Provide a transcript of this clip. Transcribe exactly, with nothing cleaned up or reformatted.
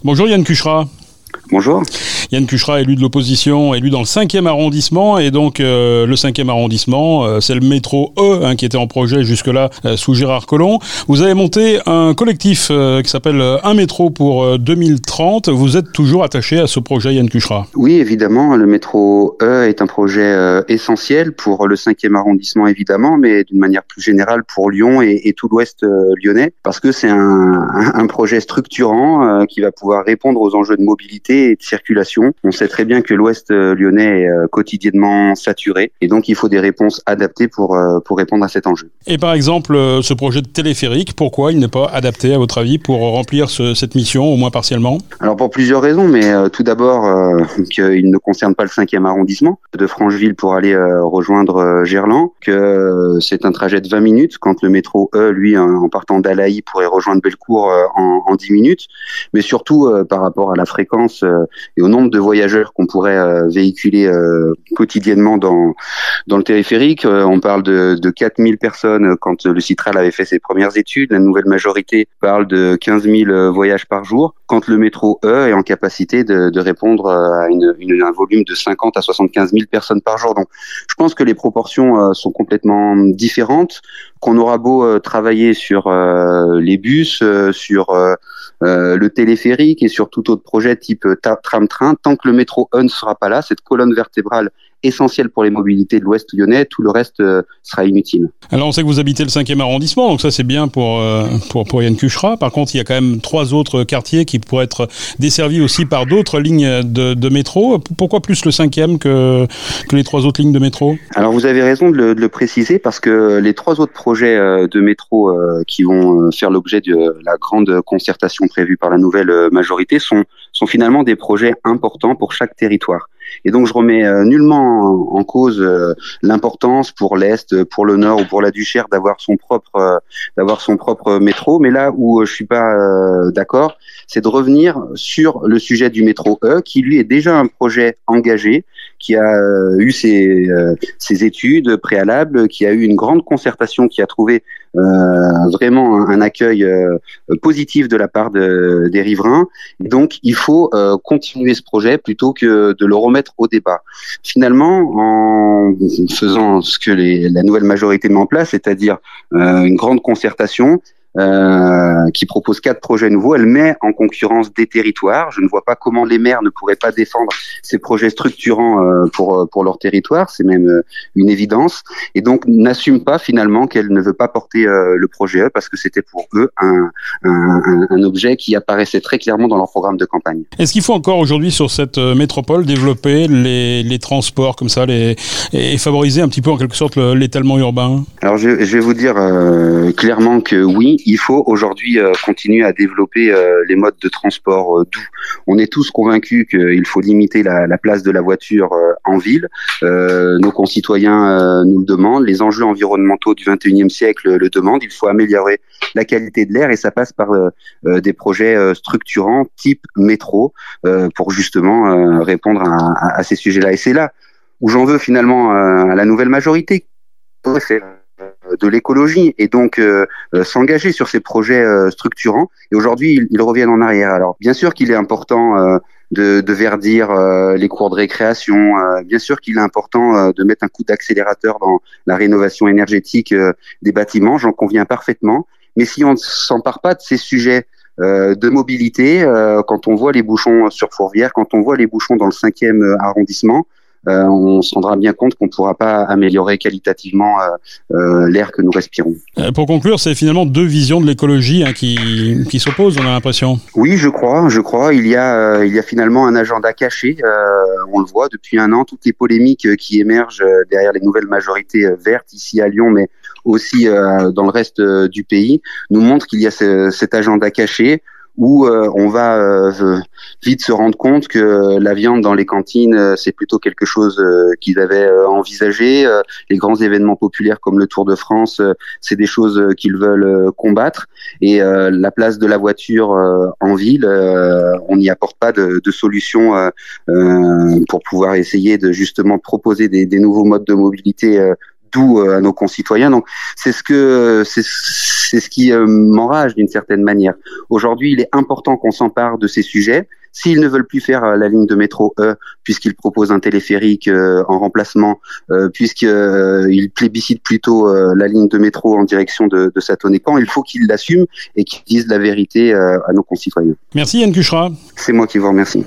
Bonjour Yann Cucherat. Bonjour. Yann Cucherat, élu de l'opposition, élu dans le cinquième arrondissement. Et donc, euh, le cinquième arrondissement, euh, c'est le métro E hein, qui était en projet jusque-là euh, sous Gérard Collomb. Vous avez monté un collectif euh, qui s'appelle Un métro pour euh, deux mille trente. Vous êtes toujours attaché à ce projet, Yann Cucherat? Oui, évidemment. Le métro E est un projet euh, essentiel pour le cinquième arrondissement, évidemment, mais d'une manière plus générale pour Lyon et, et tout l'ouest euh, lyonnais. Parce que c'est un, un, un projet structurant euh, qui va pouvoir répondre aux enjeux de mobilité et de circulation. On sait très bien que l'ouest lyonnais est euh, quotidiennement saturé et donc il faut des réponses adaptées pour, euh, pour répondre à cet enjeu. Et par exemple, euh, ce projet de téléphérique, pourquoi il n'est pas adapté à votre avis pour remplir ce, cette mission, au moins partiellement? Alors pour plusieurs raisons, mais euh, tout d'abord euh, qu'il ne concerne pas le cinquième arrondissement de Francheville pour aller euh, rejoindre euh, Gerland, que euh, c'est un trajet de vingt minutes quand le métro E, lui, en partant d'Alaï, pourrait rejoindre Bellecour euh, en, en dix minutes, mais surtout euh, par rapport à la fréquence euh, et au nombre de voyageurs qu'on pourrait euh, véhiculer euh, quotidiennement dans dans le téléphérique. Euh, on parle de, de quatre mille personnes quand le Citral avait fait ses premières études. La nouvelle majorité parle de quinze mille voyages par jour. Quand le métro E est en capacité de, de répondre à une, une, un volume de cinquante à soixante-quinze mille personnes par jour. Donc, je pense que les proportions euh, sont complètement différentes. Qu'on aura beau euh, travailler sur euh, les bus, euh, sur euh, euh, le téléphérique et sur tout autre projet type euh, tram-train, tant que le métro E ne sera pas là, cette colonne vertébrale essentielle pour les mobilités de l'Ouest lyonnais, tout le reste euh, sera inutile. Alors on sait que vous habitez le cinquième arrondissement, donc ça c'est bien pour, euh, pour, pour Yann Cucherat. Par contre, il y a quand même trois autres quartiers qui pourraient être desservis aussi par d'autres lignes de, de métro. Pourquoi plus le cinquième que, que les trois autres lignes de métro? Alors vous avez raison de le, de le préciser, parce que les trois autres projets euh, de métro euh, qui vont faire l'objet de la grande concertation prévue par la nouvelle majorité sont, sont finalement des projets importants pour chaque territoire. Et donc je remets euh, nullement en, en cause euh, l'importance pour l'Est, pour le Nord ou pour la Duchère d'avoir son propre euh, d'avoir son propre métro. Mais là où euh, je suis pas euh, d'accord, c'est de revenir sur le sujet du métro E, qui lui est déjà un projet engagé, qui a euh, eu ses, euh, ses études préalables, qui a eu une grande concertation, qui a trouvé euh, vraiment un, un accueil euh, positif de la part de, des riverains. Donc il faut euh, continuer ce projet plutôt que de le remettre au débat. Finalement, en faisant ce que les, la nouvelle majorité met en place, c'est-à-dire euh, une grande concertation euh, qui propose quatre projets nouveaux, elle met en concurrence des territoires. Je ne vois pas comment les maires ne pourraient pas défendre ces projets structurants euh, pour pour leur territoire, c'est même euh, une évidence. Et donc n'assume pas finalement qu'elle ne veut pas porter euh, le projet E, parce que c'était pour eux un, un, un, un objet qui apparaissait très clairement dans leur programme de campagne. Est-ce qu'il faut encore aujourd'hui sur cette métropole développer les, les transports comme ça les, et favoriser un petit peu en quelque sorte le, l'étalement urbain? Alors je, je vais vous dire euh, clairement que oui, il faut aujourd'hui euh, continuer à développer euh, les modes de transport euh, doux. On est tous convaincus qu'il faut limiter la, la place de la voiture euh, en ville. Euh, nos concitoyens euh, nous le demandent, les enjeux environnementaux du vingt et unième siècle le demandent. Il faut améliorer la qualité de l'air et ça passe par euh, euh, des projets euh, structurants type métro euh, pour justement euh, répondre à, à, à ces sujets-là. Et c'est là où j'en veux finalement euh, à la nouvelle majorité. C'est de l'écologie et donc euh, euh, s'engager sur ces projets euh, structurants. Et aujourd'hui, ils, ils reviennent en arrière. Alors, bien sûr qu'il est important euh, de, de verdir euh, les cours de récréation. Euh, bien sûr qu'il est important euh, de mettre un coup d'accélérateur dans la rénovation énergétique euh, des bâtiments. J'en conviens parfaitement. Mais si on ne s'empare pas de ces sujets euh, de mobilité, euh, quand on voit les bouchons sur Fourvière, quand on voit les bouchons dans le cinquième arrondissement, Euh, on se rendra bien compte qu'on ne pourra pas améliorer qualitativement euh, euh, l'air que nous respirons. Euh, pour conclure, c'est finalement deux visions de l'écologie hein, qui, qui s'opposent, on a l'impression. Oui, je crois, je crois. Il y a, euh, il y a finalement un agenda caché. Euh, on le voit depuis un an, toutes les polémiques qui émergent derrière les nouvelles majorités vertes ici à Lyon, mais aussi euh, dans le reste euh, du pays, nous montrent qu'il y a ce, cet agenda caché où euh, on va euh, vite se rendre compte que la viande dans les cantines, euh, c'est plutôt quelque chose euh, qu'ils avaient euh, envisagé. Euh, les grands événements populaires comme le Tour de France, euh, c'est des choses euh, qu'ils veulent euh, combattre. Et euh, la place de la voiture euh, en ville, euh, on n'y apporte pas de, de solution euh, euh, pour pouvoir essayer de justement proposer des, des nouveaux modes de mobilité euh, doux euh, à nos concitoyens. Donc c'est ce que c'est, c'est ce qui euh, m'enrage d'une certaine manière. Aujourd'hui, il est important qu'on s'empare de ces sujets. S'ils ne veulent plus faire euh, la ligne de métro E, puisqu'ils proposent un téléphérique euh, en remplacement, euh, puisqu'ils euh, plébiscitent plutôt euh, la ligne de métro en direction de, de Satoné-Caen, il faut qu'ils l'assument et qu'ils disent la vérité euh, à nos concitoyens. Merci Yann Cucherat. C'est moi qui vous remercie.